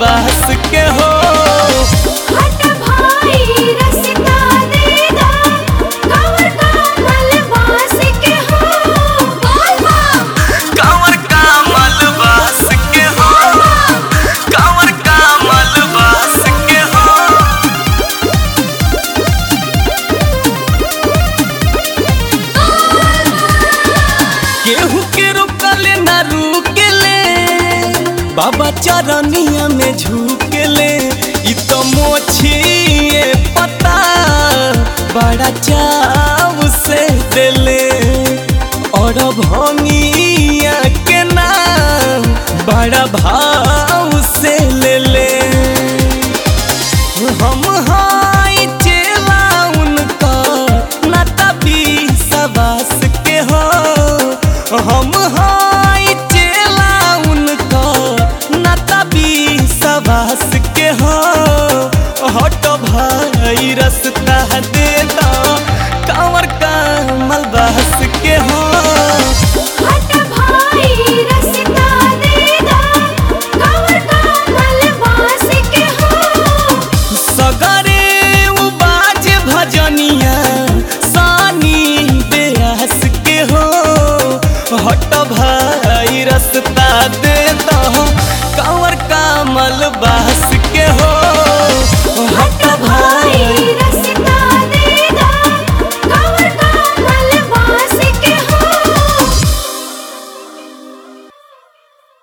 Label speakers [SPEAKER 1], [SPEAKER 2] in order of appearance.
[SPEAKER 1] बास के हो।
[SPEAKER 2] हट भाई रसता दे दा कांवर कामल बास के हो।
[SPEAKER 1] कांवर कामल बास के हो। कांवर कामल बास के हो। केहू के रुकले ना रुकले बाबा चरनिया में झुकले। इ तो मोछिए पता बड़ा चाव से देले और भंगिया के नाम बड़ा भाव से ले ले। हम हाई चेला उनका नाता भी सबास के हो। हम हाई चेला उनका नाता भी सबास के हो। हट भाई रस्ता दे